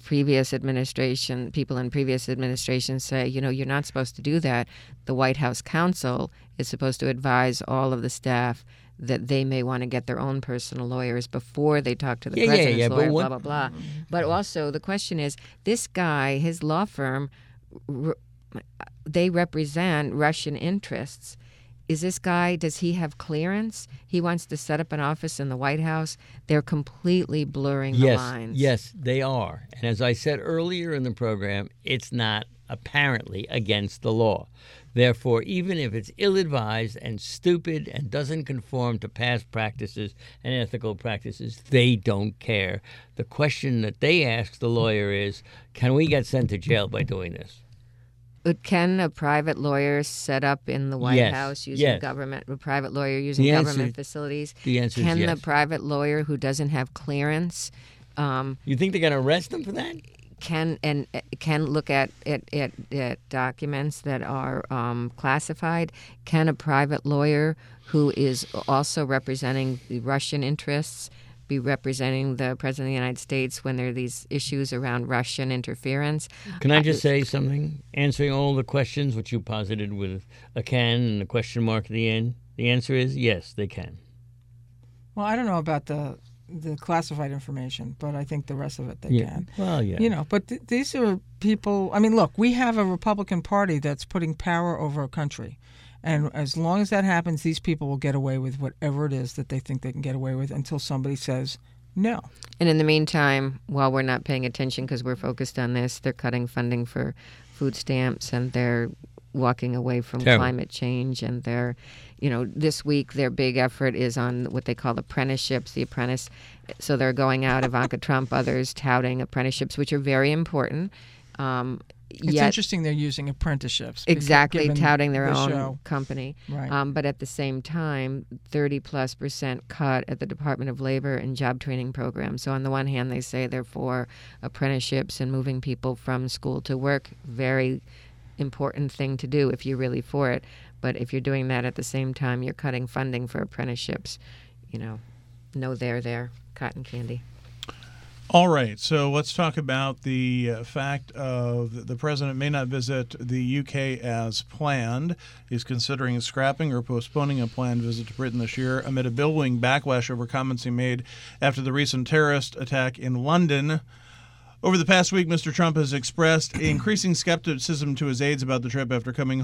people in previous administrations say, you're not supposed to do that. The White House counsel is supposed to advise all of the staff that they may want to get their own personal lawyers before they talk to the president's but lawyer, what- blah, blah, blah. But also the question is, this guy, his law firm, they represent Russian interests. Is this guy, does he have clearance? He wants to set up an office in the White House. They're completely blurring the lines. Yes, they are. And as I said earlier in the program, it's not apparently against the law. Therefore, even if it's ill-advised and stupid and doesn't conform to past practices and ethical practices, they don't care. The question that they ask the lawyer is, can we get sent to jail by doing this? But can a private lawyer set up in the White Yes, House using yes. a private lawyer using The answer- government facilities? The answer is Can yes. the private lawyer who doesn't have clearance You think they're going to arrest them for that? can look at documents that are classified? Can a private lawyer who is also representing the Russian interests be representing the President of the United States when there are these issues around Russian interference? Can I just say something? Answering all the questions which you posited with a can and a question mark at the end, the answer is yes, they can. Well, I don't know about the classified information, but I think the rest of it they Yeah. can. Well, yeah. But these are people. I mean, look, we have a Republican Party that's putting power over a country. And as long as that happens, these people will get away with whatever it is that they think they can get away with until somebody says no. And in the meantime, while we're not paying attention because we're focused on this, they're cutting funding for food stamps and they're walking away from Terrible. climate change. And they're, this week their big effort is on what they call apprenticeships, the apprentice. So they're going out, Ivanka Trump, others touting apprenticeships, which are very important. It's Yet, interesting they're using apprenticeships. exactly, given touting their the own show. company. Right. But at the same time, 30+% cut at the Department of Labor and job training programs. So on the one hand, they say they're for apprenticeships and moving people from school to work. Very important thing to do if you're really for it. But if you're doing that at the same time, you're cutting funding for apprenticeships. No there, cotton candy. All right, so let's talk about the fact of the president may not visit the UK as planned. He's considering scrapping or postponing a planned visit to Britain this year amid a billowing backlash over comments he made after the recent terrorist attack in London. Over the past week, Mr. Trump has expressed increasing skepticism to his aides about the trip after coming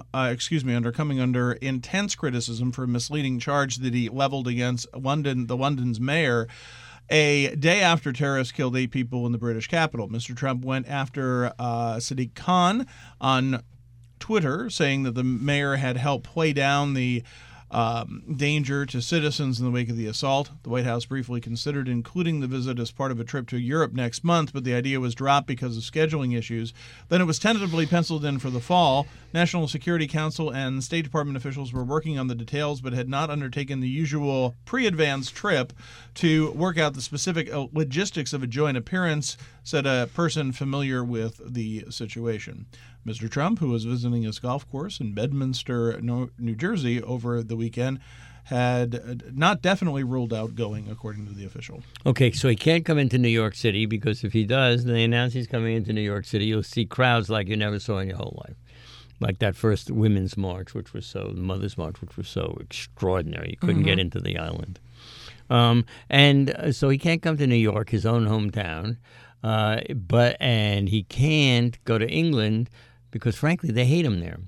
under intense criticism for a misleading charge that he leveled against London's mayor. A day after terrorists killed 8 people in the British capital, Mr. Trump went after Sadiq Khan on Twitter, saying that the mayor had helped play down the danger to citizens in the wake of the assault. The White House briefly considered including the visit as part of a trip to Europe next month, but the idea was dropped because of scheduling issues. Then it was tentatively penciled in for the fall. National Security Council and State Department officials were working on the details, but had not undertaken the usual pre-advanced trip to work out the specific logistics of a joint appearance, said a person familiar with the situation. Mr. Trump, who was visiting his golf course in Bedminster, New Jersey over the weekend, had not definitely ruled out going, according to the official. Okay, so he can't come into New York City because if he does, and they announce he's coming into New York City, you'll see crowds like you never saw in your whole life. Like that first Women's March, the Mother's March, which was so extraordinary. You couldn't get into the island. So he can't come to New York, his own hometown, and he can't go to England because, frankly, they hate him there.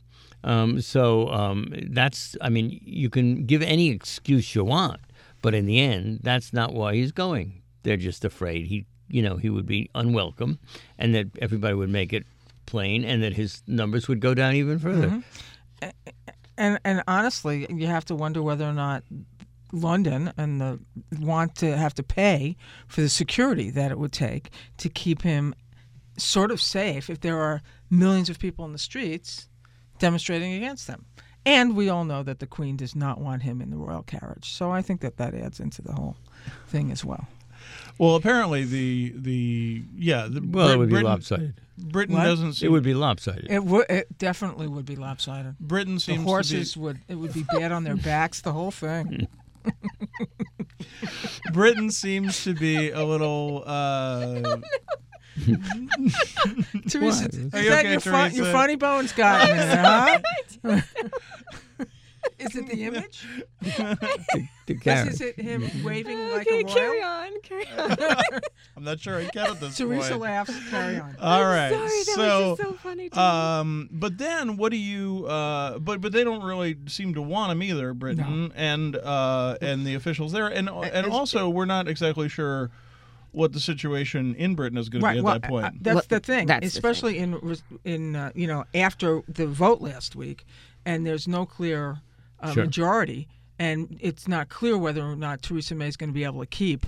You can give any excuse you want, but in the end, that's not why he's going. They're just afraid he would be unwelcome, and that everybody would make it plain, and that his numbers would go down even further. And honestly, you have to wonder whether or not London and want to have to pay for the security that it would take to keep him sort of safe if there are millions of people in the streets demonstrating against them. And we all know that the Queen does not want him in the royal carriage. So I think that adds into the whole thing as well. Well, apparently it would be lopsided. Britain doesn't seem... It would be lopsided. It definitely would be lopsided. Britain seems the horses it would be bad on their backs, the whole thing. Britain seems to be a little... Teresa, is Are you that okay, Teresa? your funny bone's got in there, huh? Is it the image? Is it him waving like a royal? Carry on. I'm not sure I get it this Teresa point. laughs. Carry on. All right. Sorry, that was just so funny to me. But then, what do you? But they don't really seem to want him either, Britain and the officials there, and also we're not exactly sure what the situation in Britain is going to be at that point. That's the thing, especially in after the vote last week, and there's no clear majority, and it's not clear whether or not Theresa May is going to be able to keep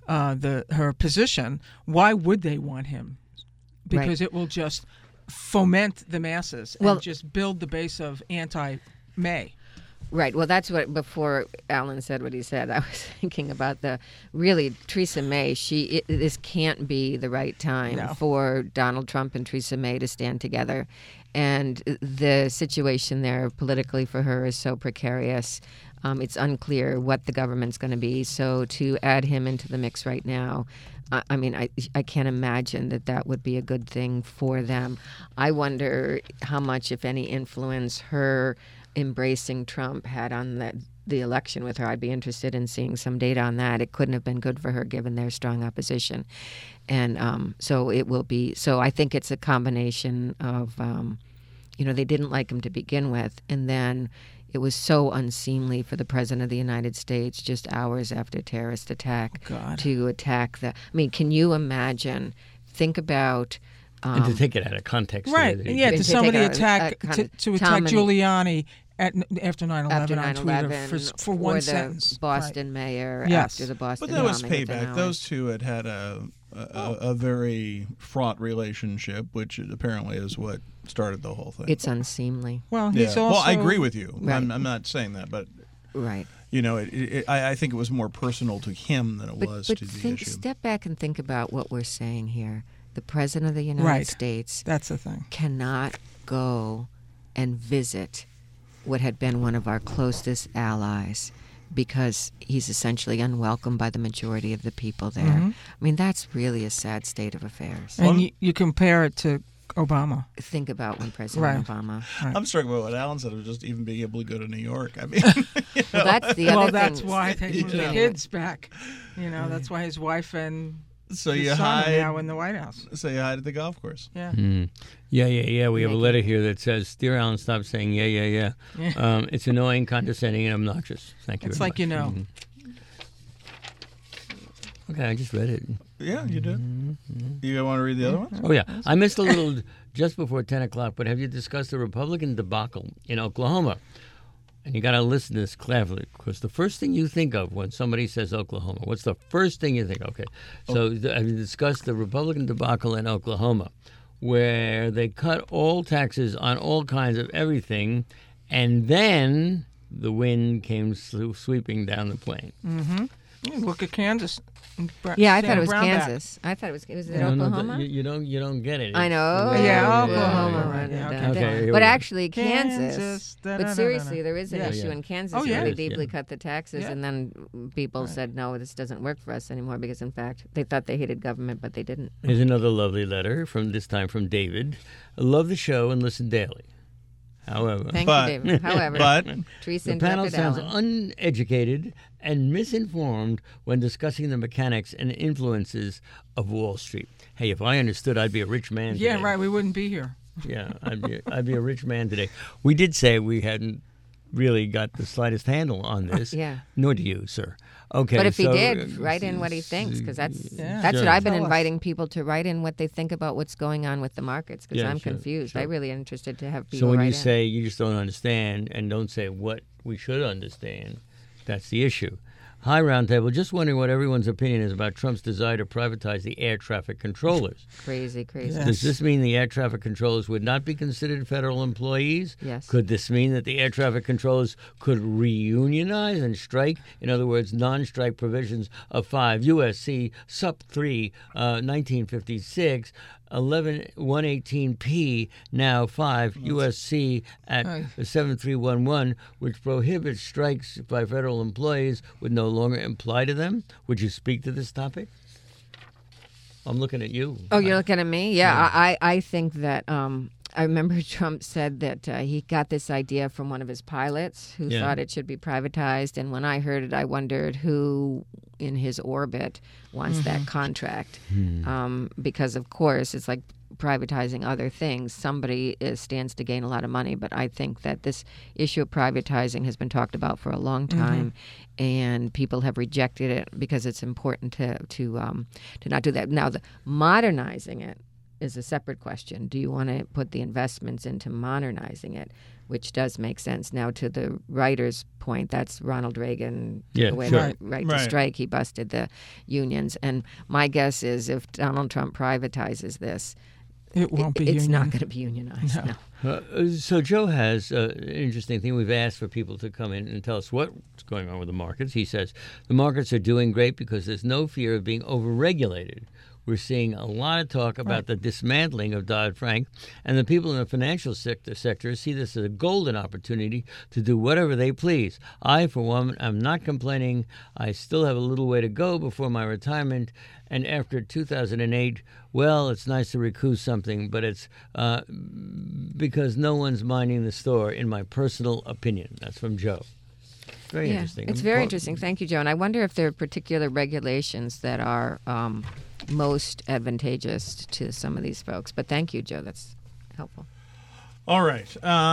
her position. Why would they want him? Because it will just foment the masses and just build the base of anti-May. Right. Well, that's what, before Alan said what he said, I was thinking about Theresa May, this can't be the right time for Donald Trump and Theresa May to stand together. And the situation there politically for her is so precarious. It's unclear what the government's going to be. So to add him into the mix right now, I can't imagine that would be a good thing for them. I wonder how much, if any, influence her embracing Trump had on the election with her. I'd be interested in seeing some data on that. It couldn't have been good for her given their strong opposition. And so it will be. So I think it's a combination of, they didn't like him to begin with. And then it was so unseemly for the President of the United States just hours after a terrorist attack to attack can you imagine? Think about... and to take it out of context. Right. To somebody attack Giuliani after 9/11 on Twitter for one sentence. Boston mayor after the Boston bombing. But that was payback. Those two had a very fraught relationship, which apparently is what started the whole thing. It's unseemly. Well, he's also... Well, I agree with you. Right. I'm not saying that, but... Right. I think it was more personal to him than it was to the issue. Step back and think about what we're saying here. The President of the United States That's the thing. Cannot go and visit what had been one of our closest allies because he's essentially unwelcome by the majority of the people there. Mm-hmm. That's really a sad state of affairs. And you compare it to Obama. Think about when President Obama... Right. I'm struck by what Alan said of just even being able to go to New York. Well, that's the other thing. That's why they moved the kids back. That's why his wife and... So his you son hide now in the White House. So you hide at the golf course. Yeah. Yeah. We have a letter here that says, "Dear Alan, stop saying yeah. It's annoying, condescending, and obnoxious." Thank you. It's very like much. Mm-hmm. Okay, I just read it. Yeah, you did. You want to read the other ones? Oh yeah, I missed a little just before 10 o'clock. But have you discussed the Republican debacle in Oklahoma? And you got to listen to this cleverly, because the first thing you think of when somebody says Oklahoma, what's the first thing you think? Okay, so I've discussed the Republican debacle in Oklahoma, where they cut all taxes on all kinds of everything, and then the wind came sweeping down the plain. Look at Kansas. Yeah, I thought it was Brownback. Kansas. I thought it was No, Oklahoma? you don't get it. I know. Yeah, Oklahoma. right. Yeah, okay. Okay, here we But go. actually, Kansas. Kansas, But seriously, there is an Yeah. issue Yeah. in Kansas Oh, where yeah. they Yes, deeply yeah. cut the taxes, Yeah. and then people said, no, this doesn't work for us anymore because, in fact, they thought they hated government, but they didn't. Here's another lovely letter from this time from David. I love the show and listen daily. However, Thank But- you, David. However, But Teresa the panel interrupted sounds Alan. uneducated and misinformed when discussing the mechanics and influences of Wall Street. Hey, if I understood, I'd be a rich man today. Yeah, right. We wouldn't be here. Yeah, I'd be a rich man today. We did say we hadn't really got the slightest handle on this. Yeah. Nor do you, sir. Okay. But if he so, did, write in what he thinks, because that's Yeah. what Sure. I've been Tell us. inviting people to write in what they think about what's going on with the markets, because Yeah, I'm sure, confused. sure. I'm really interested to have So people when write you in. say you just don't understand and don't say what we should understand, that's the issue. Hi, Roundtable. Just wondering what everyone's opinion is about Trump's desire to privatize the air traffic controllers. Crazy. Yeah. Does this mean the air traffic controllers would not be considered federal employees? Yes. Could this mean that the air traffic controllers could reunionize and strike? In other words, non-strike provisions of 5 U.S.C. Sup 3, 1956, 118P, now 5 U.S.C. at Aye. 7311, which prohibits strikes by federal employees, would no longer apply to them? Would you speak to this topic? I'm looking at you. Oh, you're looking at me? Yeah, I think that I remember Trump said that he got this idea from one of his pilots who Yeah. thought it should be privatized. And when I heard it, I wondered who in his orbit wants that contract. Because, of course, it's like privatizing other things. Somebody stands to gain a lot of money. But I think that this issue of privatizing has been talked about for a long time. And people have rejected it because it's important to not do that. Now, the modernizing it is a separate question. Do you want to put the investments into modernizing it, which does make sense. Now, to the writer's point, that's Ronald Reagan took Yeah, away sure. the right to Right. strike. He busted the unions. And my guess is if Donald Trump privatizes this, It won't be it's union. not going to be unionized. No. No. So Joe has an interesting thing. We've asked for people to come in and tell us what's going on with the markets. He says the markets are doing great because there's no fear of being overregulated. We're seeing a lot of talk about the dismantling of Dodd-Frank, and the people in the financial sector see this as a golden opportunity to do whatever they please. I, for one, am not complaining. I still have a little way to go before my retirement, and after 2008, well, it's nice to recoup something, but it's because no one's minding the store, in my personal opinion. That's from Joe. Very interesting. It's very interesting. Thank you, Joe. And I wonder if there are particular regulations that are most advantageous to some of these folks. But thank you, Joe. That's helpful. All right.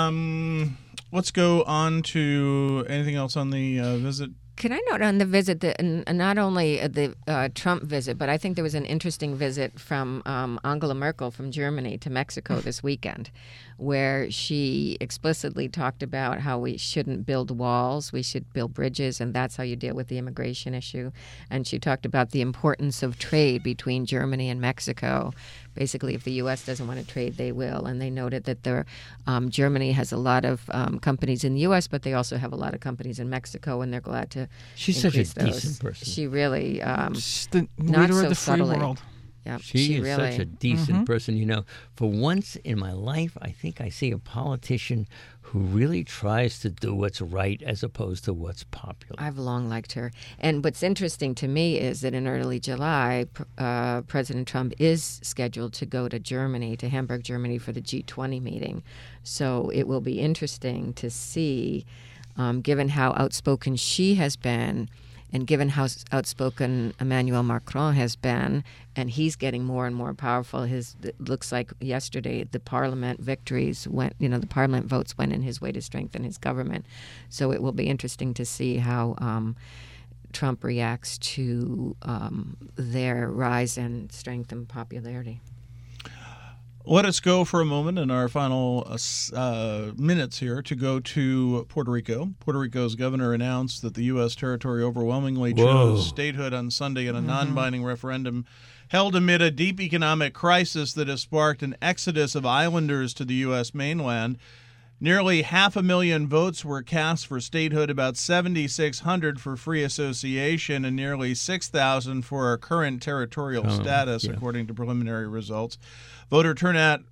Let's go on to anything else on the visit. Can I note on the visit that not only the Trump visit, but I think there was an interesting visit from Angela Merkel from Germany to Mexico this weekend, where she explicitly talked about how we shouldn't build walls, we should build bridges, and that's how you deal with the immigration issue. And she talked about the importance of trade between Germany and Mexico. Basically, if the U.S. doesn't want to trade, they will. And they noted that Germany has a lot of companies in the U.S., but they also have a lot of companies in Mexico, and they're glad to She's such a increase those. decent person. She really, She's the not leader so of the free subtly. world. yeah, She is really. such a decent person. You know, for once in my life, I think I see a politician who really tries to do what's right as opposed to what's popular. I've long liked her. And what's interesting to me is that in early July, President Trump is scheduled to go to Germany, to Hamburg, Germany, for the G20 meeting. So it will be interesting to see, given how outspoken she has been, and given how outspoken Emmanuel Macron has been, and he's getting more and more powerful, it looks like yesterday the parliament victories went, the parliament votes went in his way to strengthen his government. So it will be interesting to see how Trump reacts to their rise in strength and popularity. Let us go for a moment in our final minutes here to go to Puerto Rico. Puerto Rico's governor announced that the U.S. territory overwhelmingly chose statehood on Sunday in a non-binding referendum held amid a deep economic crisis that has sparked an exodus of islanders to the U.S. mainland. Nearly 500,000 votes were cast for statehood, about 7,600 for free association, and nearly 6,000 for our current territorial status, according to preliminary results. Voter turnout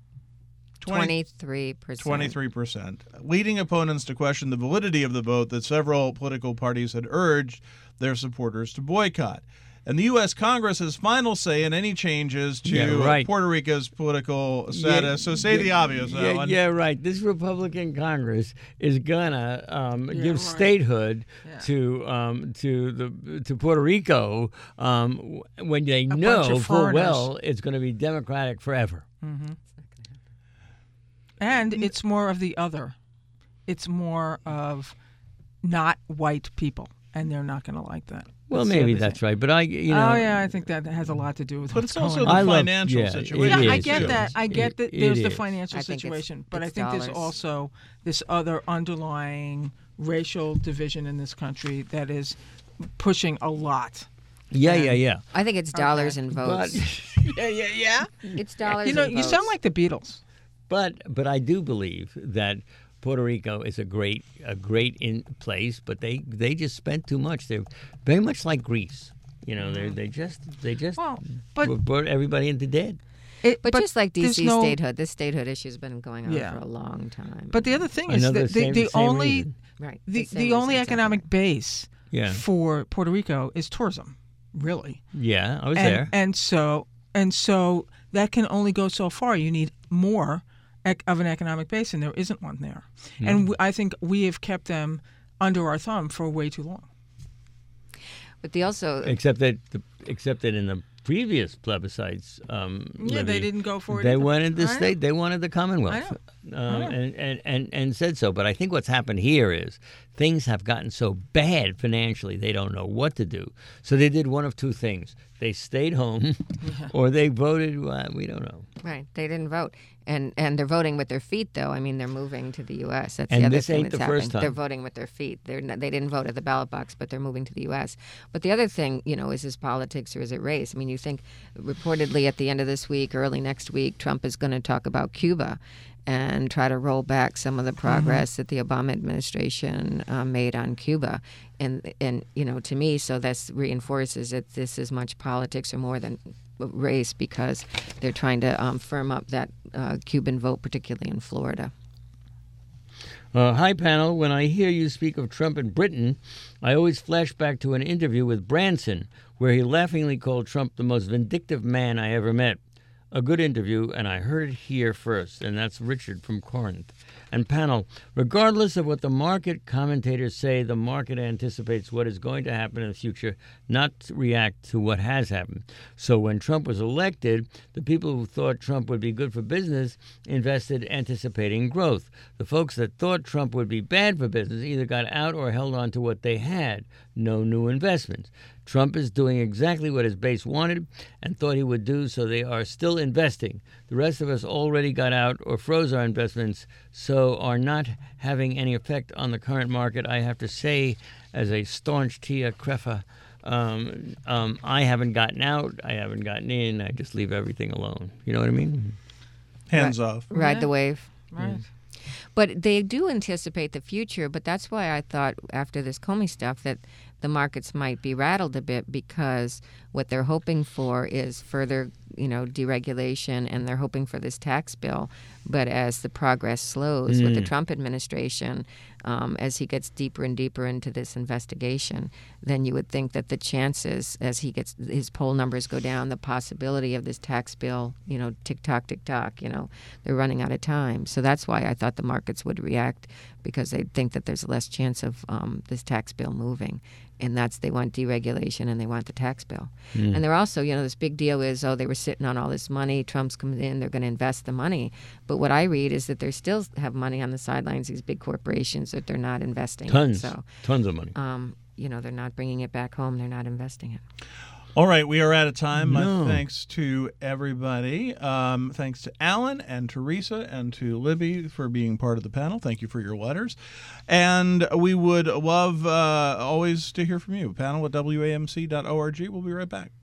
23%. 23%, leading opponents to question the validity of the vote that several political parties had urged their supporters to boycott. And the U.S. Congress has final say in any changes to Puerto Rico's political status. So say the obvious, Alan. Yeah, right. This Republican Congress is gonna give statehood to Puerto Rico when they know full well it's going to be Democratic forever. Mm-hmm. And it's more of the other. It's more of not white people, and they're not going to like that. Well, maybe that's right, but I think that has a lot to do with. But it's also the financial situation. Yeah, I get that. I get that. There's the financial situation, but I think there's also this other underlying racial division in this country that is pushing a lot. Yeah. I think it's dollars and votes. Yeah. It's dollars. And votes. You sound like the Beatles. But I do believe that Puerto Rico is a great place, but they just spent too much. They're very much like Greece. They just brought everybody into debt. But just like D.C. statehood, this statehood issue has been going on for a long time. But the other thing is that the only economic base for Puerto Rico is tourism, really. Yeah, I was there. And so that can only go so far. You need more of an economic base, and there isn't one there. Mm. And I think we have kept them under our thumb for way too long. But they also except that in the previous plebiscites, they didn't go for it. They wanted the state. They wanted the Commonwealth, and said so. But I think what's happened here is things have gotten so bad financially they don't know what to do. So they did one of two things: they stayed home, or they voted. We don't know. Right, they didn't vote, and they're voting with their feet, though. I mean, they're moving to the U.S. That's and the other this thing ain't that's the happening. first time. They're voting with their feet. They didn't vote at the ballot box, but they're moving to the U.S. But the other thing, is this politics or is it race? I mean, you think reportedly at the end of this week, early next week, Trump is going to talk about Cuba and try to roll back some of the progress that the Obama administration made on Cuba. And to me, so this reinforces that this is much politics or more than race, because they're trying to firm up that Cuban vote, particularly in Florida. Hi, panel. When I hear you speak of Trump in Britain, I always flash back to an interview with Branson, where he laughingly called Trump the most vindictive man I ever met. A good interview, and I heard it here first, and that's Richard from Corinth. And panel, regardless of what the market commentators say, the market anticipates what is going to happen in the future, not to react to what has happened. So when Trump was elected, the people who thought Trump would be good for business invested anticipating growth. The folks that thought Trump would be bad for business either got out or held on to what they had. No new investments. Trump is doing exactly what his base wanted and thought he would do, so they are still investing. The rest of us already got out or froze our investments, so are not having any effect on the current market. I have to say, as a staunch Tia Crefa, I haven't gotten out, I haven't gotten in, I just leave everything alone. You know what I mean? Hands off. Ride the wave. Right. But they do anticipate the future, but that's why I thought after this Comey stuff that the markets might be rattled a bit, because what they're hoping for is further, deregulation, and they're hoping for this tax bill. But as the progress slows with the Trump administration, as he gets deeper and deeper into this investigation, then you would think that the chances, as his poll numbers go down, the possibility of this tax bill, tick tock, they're running out of time. So that's why I thought the markets would react, because they think that there's less chance of this tax bill moving. And they want deregulation and they want the tax bill. And they're also, this big deal is, they were sitting on all this money. Trump's coming in, they're going to invest the money. But what I read is that they still have money on the sidelines, these big corporations, that they're not investing. Tons of money. They're not bringing it back home. They're not investing it. All right, we are out of time. No. My thanks to everybody. Thanks to Alan and Teresa and to Libby for being part of the panel. Thank you for your letters. And we would love always to hear from you. Panel at WAMC.org. We'll be right back.